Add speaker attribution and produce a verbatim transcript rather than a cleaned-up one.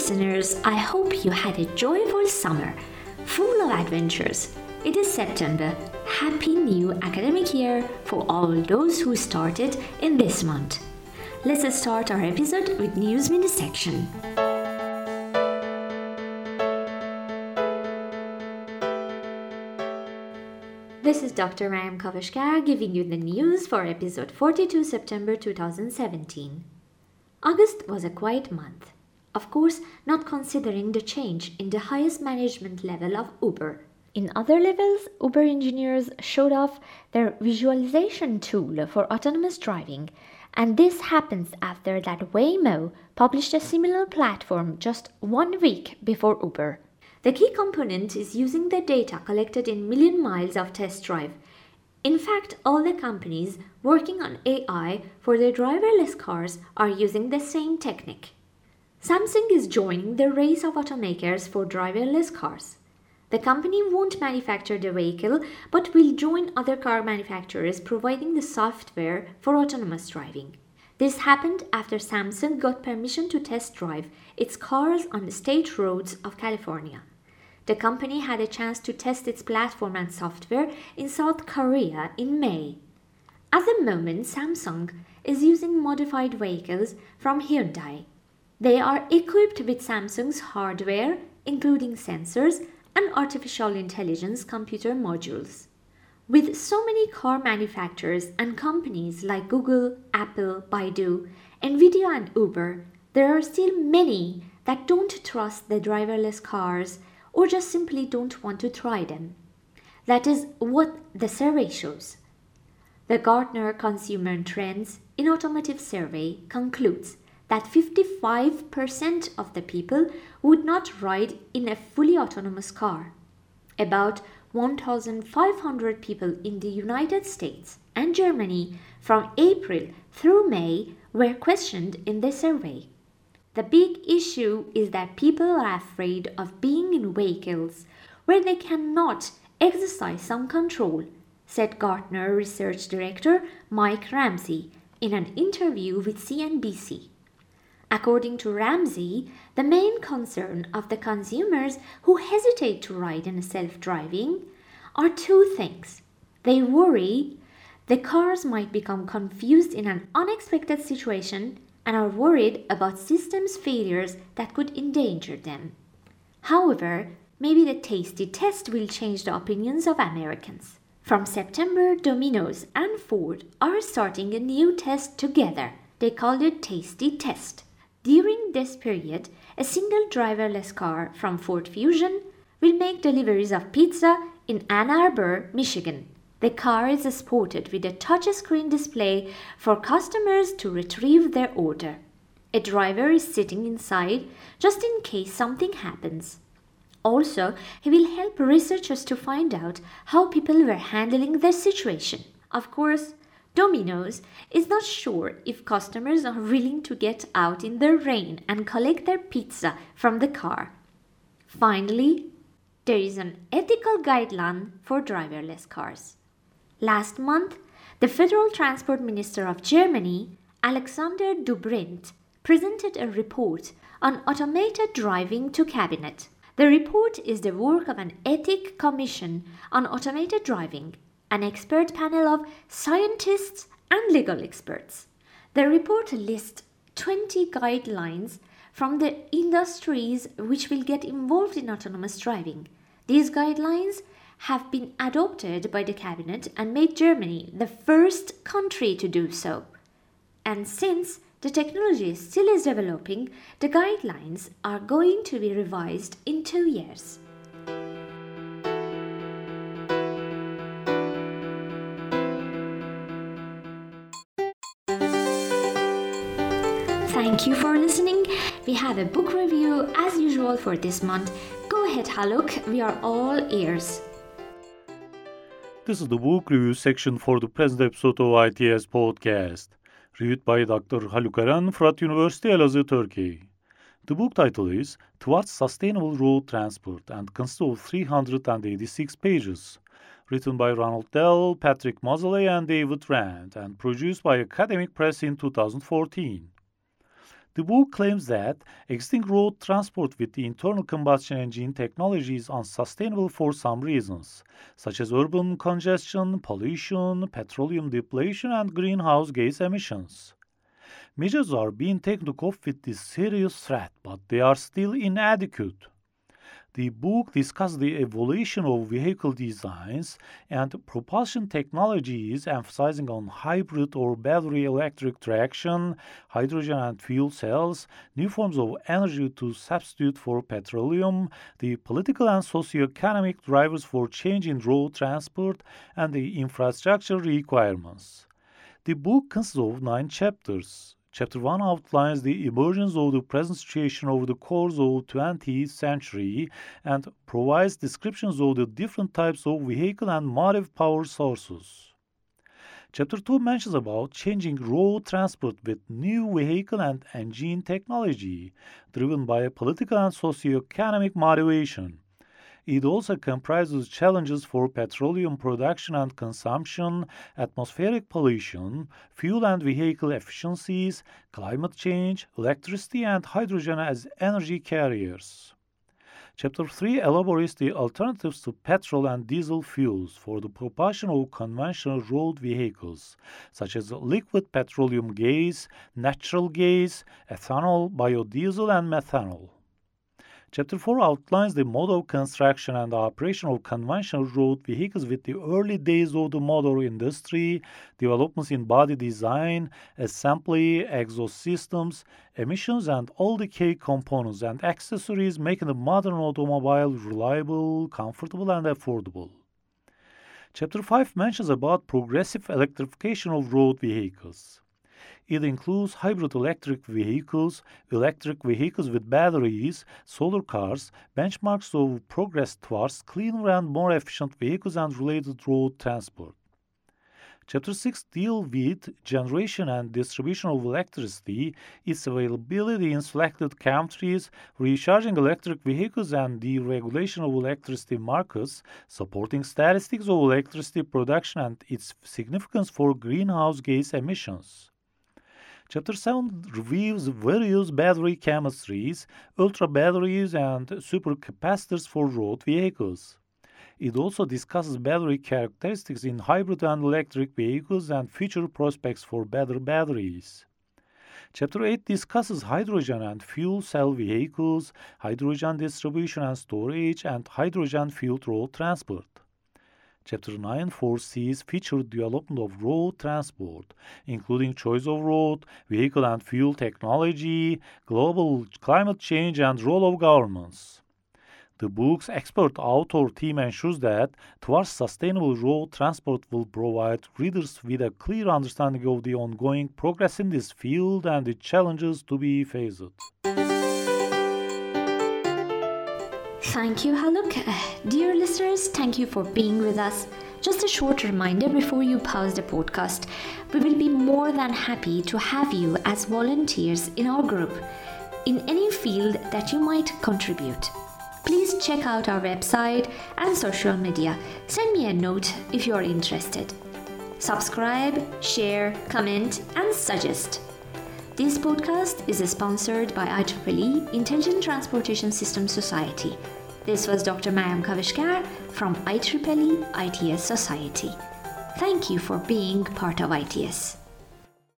Speaker 1: listeners, I hope you had a joyful summer, full of adventures. It is September. Happy new academic year for all those who started in this month. Let's start our episode with News Minute section. This is Doctor Mariam Kavashkar giving you the news for episode forty-two, September two thousand seventeen. August was a quiet month. Of course, not considering the change in the highest management level of Uber. In other levels, Uber engineers showed off their visualization tool for autonomous driving, and this happens after that Waymo published a similar platform just one week before Uber. The key component is using the data collected in million miles of test drive. In fact, all the companies working on A I for their driverless cars are using the same technique. Samsung is joining the race of automakers for driverless cars. The company won't manufacture the vehicle but will join other car manufacturers providing the software for autonomous driving. This happened after Samsung got permission to test drive its cars on the state roads of California. The company had a chance to test its platform and software in South Korea in May. At the moment, Samsung is using modified vehicles from Hyundai. They are equipped with Samsung's hardware, including sensors and artificial intelligence computer modules. With so many car manufacturers and companies like Google, Apple, Baidu, Nvidia and Uber, there are still many that don't trust the driverless cars or just simply don't want to try them. That is what the survey shows. The Gartner Consumer Trends in Automotive Survey concludes that fifty-five percent of the people would not ride in a fully autonomous car. About one thousand five hundred people in the United States and Germany from April through May were questioned in the survey. The big issue is that people are afraid of being in vehicles where they cannot exercise some control, said Gartner Research Director Mike Ramsey in an interview with C N B C. According to Ramsey, the main concern of the consumers who hesitate to ride in self-driving are two things. They worry the cars might become confused in an unexpected situation and are worried about systems failures that could endanger them. However, maybe the tasty test will change the opinions of Americans. From September, Domino's and Ford are starting a new test together. They call it Tasty Test. During this period, a single driverless car from Ford Fusion will make deliveries of pizza in Ann Arbor, Michigan. The car is sported with a touchscreen display for customers to retrieve their order. A driver is sitting inside just in case something happens. Also, he will help researchers to find out how people were handling the situation. Of course, Domino's is not sure if customers are willing to get out in the rain and collect their pizza from the car. Finally, there is an ethical guideline for driverless cars. Last month, the Federal Transport Minister of Germany, Alexander Dobrindt, presented a report on automated driving to Cabinet. The report is the work of an ethics commission on automated driving, an expert panel of scientists and legal experts. The report lists twenty guidelines from the industries which will get involved in autonomous driving. These guidelines have been adopted by the cabinet and made Germany the first country to do so. And since the technology still is developing, the guidelines are going to be revised in two years. Thank you for listening. We have a book review as usual for this month. Go ahead, Haluk. We are all ears.
Speaker 2: This is the book review section for the present episode of I T S Podcast, reviewed by Doctor Haluk Aran, Fırat University, Elazığ, Turkey. The book title is Towards Sustainable Road Transport and consists of three hundred eighty-six pages, written by Ronald Dell, Patrick Moseley, and David Rand, and produced by Academic Press in two thousand fourteen. The book claims that existing road transport with the internal combustion engine technology is unsustainable for some reasons, such as urban congestion, pollution, petroleum depletion, and greenhouse gas emissions. Measures are being taken to cope with this serious threat, but they are still inadequate. The book discusses the evolution of vehicle designs and propulsion technologies, emphasizing on hybrid or battery electric traction, hydrogen and fuel cells, new forms of energy to substitute for petroleum, the political and socio-economic drivers for change in road transport, and the infrastructure requirements. The book consists of nine chapters. Chapter one outlines the emergence of the present situation over the course of the twentieth century and provides descriptions of the different types of vehicle and motive power sources. Chapter two mentions about changing road transport with new vehicle and engine technology, driven by political and socio-economic motivation. It also comprises challenges for petroleum production and consumption, atmospheric pollution, fuel and vehicle efficiencies, climate change, electricity, and hydrogen as energy carriers. Chapter three elaborates the alternatives to petrol and diesel fuels for the propulsion of conventional road vehicles, such as liquid petroleum gas, natural gas, ethanol, biodiesel, and methanol. Chapter four outlines the mode of construction and operation of conventional road vehicles with the early days of the motor industry, developments in body design, assembly, exhaust systems, emissions, and all the key components and accessories making the modern automobile reliable, comfortable, and affordable. Chapter five mentions about progressive electrification of road vehicles. It includes hybrid electric vehicles, electric vehicles with batteries, solar cars, benchmarks of progress towards cleaner and more efficient vehicles and related road transport. Chapter six deals with generation and distribution of electricity, its availability in selected countries, recharging electric vehicles, and the regulation of electricity markets, supporting statistics of electricity production and its significance for greenhouse gas emissions. Chapter seven reviews various battery chemistries, ultra batteries, and supercapacitors for road vehicles. It also discusses battery characteristics in hybrid and electric vehicles and future prospects for better batteries. Chapter eight discusses hydrogen and fuel cell vehicles, hydrogen distribution and storage, and hydrogen-fueled road transport. Chapter nine foresees future development of road transport, including choice of road, vehicle and fuel technology, global climate change, and role of governments. The book's expert author team ensures that towards sustainable road transport will provide readers with a clear understanding of the ongoing progress in this field and the challenges to be faced.
Speaker 1: Thank you, Haluk. Dear listeners, thank you for being with us. Just a short reminder before you pause the podcast. We will be more than happy to have you as volunteers in our group in any field that you might contribute. Please check out our website and social media. Send me a note if you're interested. Subscribe, share, comment, and suggest. This podcast is sponsored by I triple E Intelligent Transportation Systems Society. This was Doctor Mariam Kavishkar from I triple E I T S Society. Thank you for being part of I T S.